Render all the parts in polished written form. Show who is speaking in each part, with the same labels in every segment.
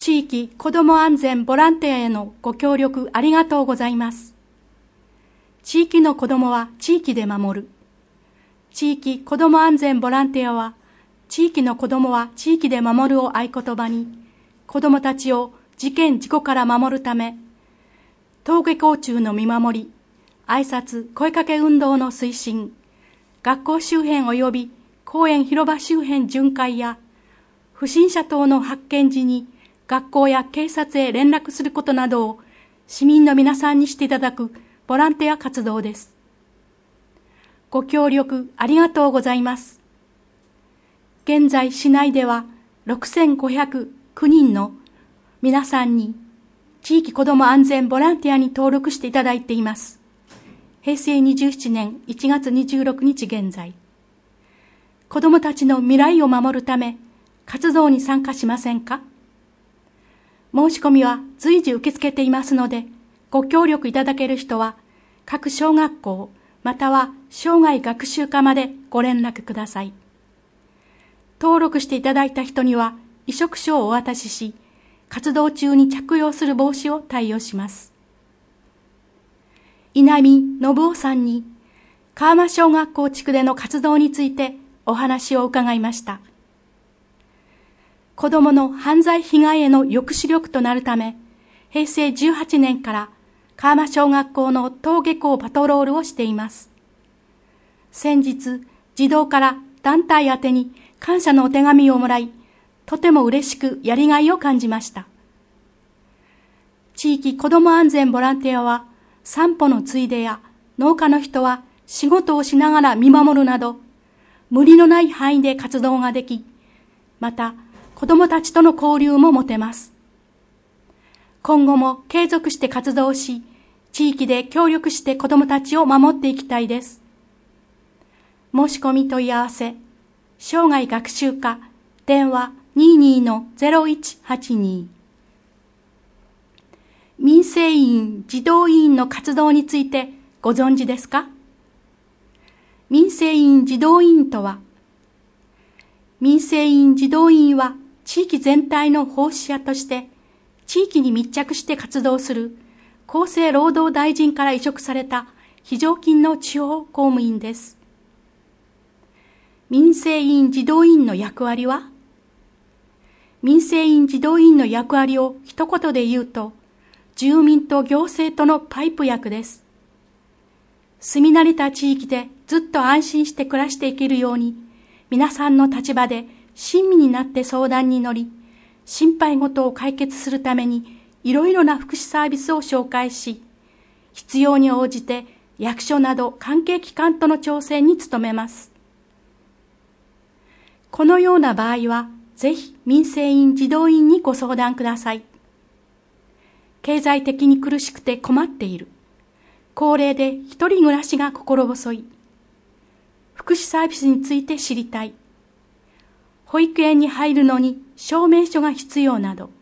Speaker 1: 地域子ども安全ボランティアへのご協力ありがとうございます。地域の子どもは地域で守る。地域子ども安全ボランティアは、地域の子どもは地域で守るを合言葉に、子どもたちを事件事故から守るため、登下校中の見守り、挨拶声かけ運動の推進、学校周辺及び公園広場周辺巡回や、不審者等の発見時に学校や警察へ連絡することなどを市民の皆さんにしていただくボランティア活動です。ご協力ありがとうございます。現在市内では6509人の皆さんに地域子ども安全ボランティアに登録していただいています。平成27年1月26日現在、子どもたちの未来を守るため活動に参加しませんか？申し込みは随時受け付けていますので、ご協力いただける人は各小学校または生涯学習課までご連絡ください。登録していただいた人には委嘱書をお渡しし、活動中に着用する帽子を貸与します。稲見信夫さんに川間小学校地区での活動についてお話を伺いました。子どもの犯罪被害への抑止力となるため、平成18年から川間小学校の登下校パトロールをしています。先日、児童から団体宛てに感謝のお手紙をもらい、とても嬉しくやりがいを感じました。地域子ども安全ボランティアは、散歩のついでや農家の人は仕事をしながら見守るなど、無理のない範囲で活動ができ、また子どもたちとの交流も持てます。今後も継続して活動し、地域で協力して子どもたちを守っていきたいです。申し込み問い合わせ、生涯学習課、電話 22-0182。民生委員、児童委員の活動についてご存知ですか？民生委員児童委員とは、民生委員児童委員は地域全体の奉仕者として地域に密着して活動する厚生労働大臣から委嘱された非常勤の地方公務員です。民生委員児童委員の役割は？民生委員児童委員の役割を一言で言うと、住民と行政とのパイプ役です。住み慣れた地域でずっと安心して暮らしていけるように、皆さんの立場で親身になって相談に乗り、心配事を解決するためにいろいろな福祉サービスを紹介し、必要に応じて役所など関係機関との調整に努めます。このような場合は、ぜひ民生委員児童委員にご相談ください。経済的に苦しくて困っている。高齢で一人暮らしが心細い。福祉サービスについて知りたい。保育園に入るのに証明書が必要など。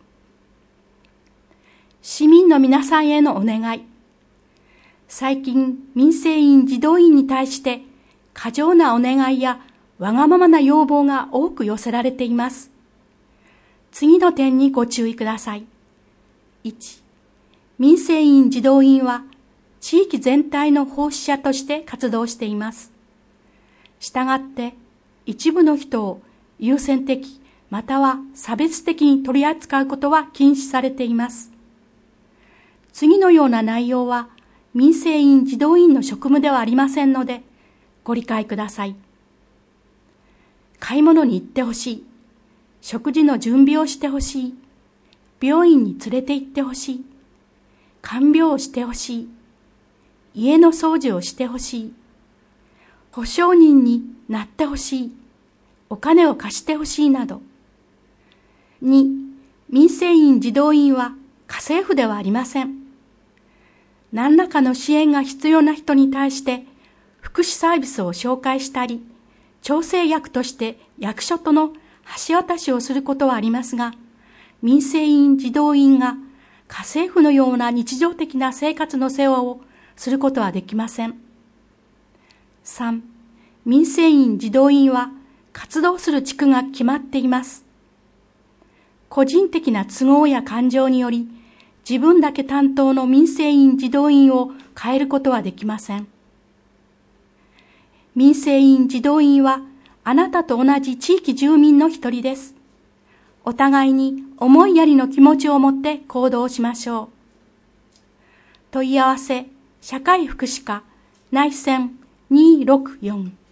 Speaker 1: 市民の皆さんへのお願い。最近、民生委員児童委員に対して過剰なお願いやわがままな要望が多く寄せられています。次の点にご注意ください。1、民生委員児童委員は地域全体の奉仕者として活動しています。したがって、一部の人を優先的または差別的に取り扱うことは禁止されています。次のような内容は民生委員児童委員の職務ではありませんので、ご理解ください。買い物に行ってほしい。食事の準備をしてほしい。病院に連れて行ってほしい。看病をしてほしい。家の掃除をしてほしい。保証人になってほしい。お金を貸してほしいなど。2、民生委員児童委員は家政婦ではありません。何らかの支援が必要な人に対して福祉サービスを紹介したり、調整役として役所との橋渡しをすることはありますが、民生委員児童委員が家政婦のような日常的な生活の世話をすることはできません。3、民生委員児童委員は活動する地区が決まっています。 個人的な都合や感情により、自分だけ担当の民生委員児童院を変えることはできません。民生委員児童院はあなたと同じ地域住民の一人です。お互いに思いやりの気持ちを持って行動しましょう。問い合わせ社会福祉課内線264